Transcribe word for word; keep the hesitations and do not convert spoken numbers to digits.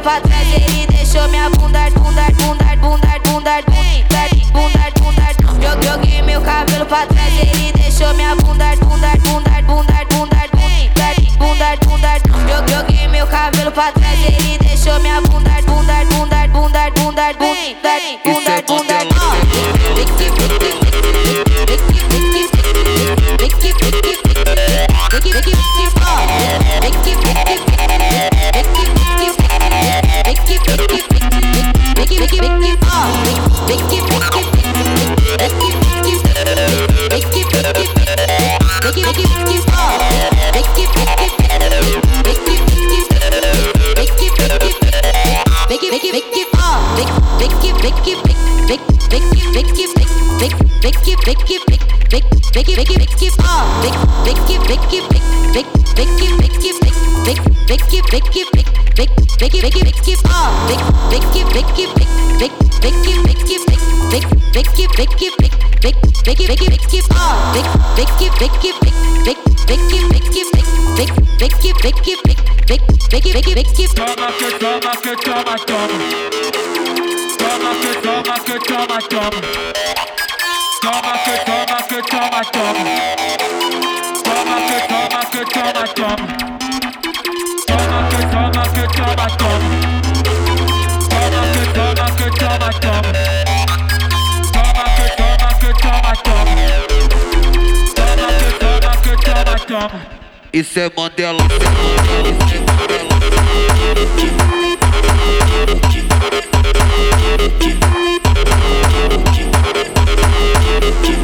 pra trás, ele deixou minha bunda, bunda, bunda, bunda, bunda, bunda, bunda, bunda. Joguei meu cabelo pra trás, ele deixou minha bunda, bunda, bunda, bunda, bunda, bunda, bunda. Joguei meu cabelo pra trás, ele deixou minha bunda, bunda, bunda, bunda, bunda, bunda, bunda, bunda. Isso é Mandela, isso é Mandela.